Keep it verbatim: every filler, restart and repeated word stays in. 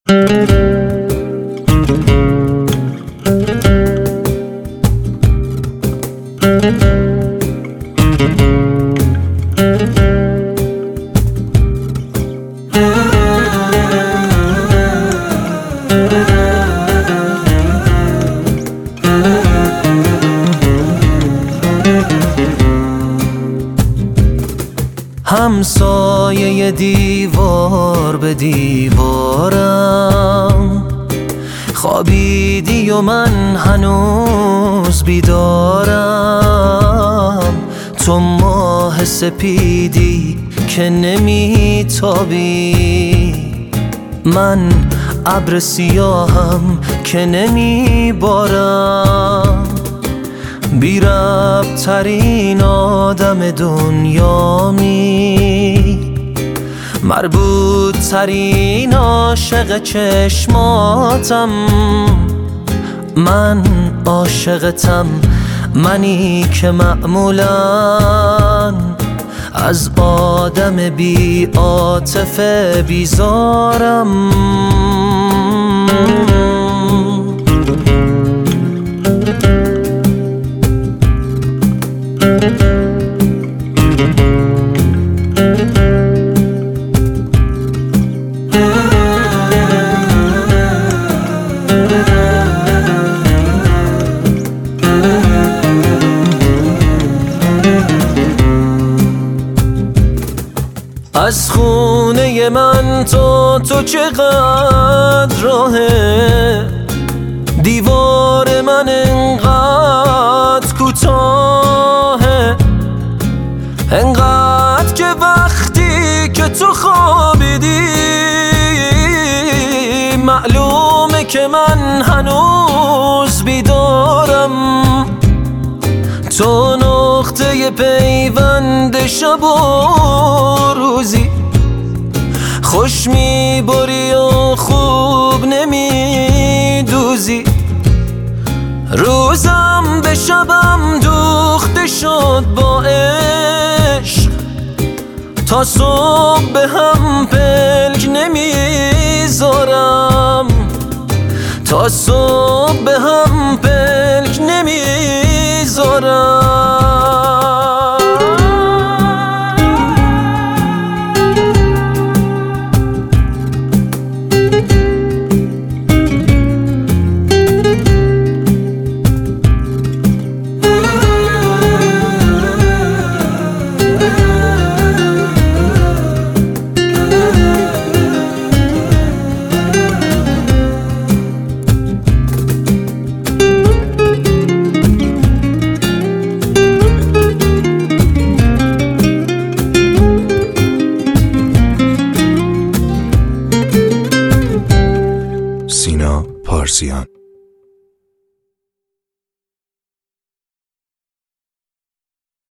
همسایه دیوار به دیوارم خوابیدی و من هنوز بیدارم. تو ماه سپیدی که نمیتابی، من ابر سیاهم که نمیبارم. بی ربط ترین آدم دنیامی، مربوط ترین عاشق چشماتم. من عاشقتم، منی که معمولاً از آدم بی عاطفه بیزارم. از خونه من تا تو چقدر راهه، دیوار من انقدر کوتاهه، انقدر که وقتی که تو خوابیدی معلومه که من هنوز بیدارم. تو نقطه پیوند شب و روزی، خوش میبری و خوب نمیدوزی. روزم به شبم دوخته شد با عشق، تا صبح به هم پلک نمیذارم، تا صبح به هم پلک نمیذارم. سینا پارسیان.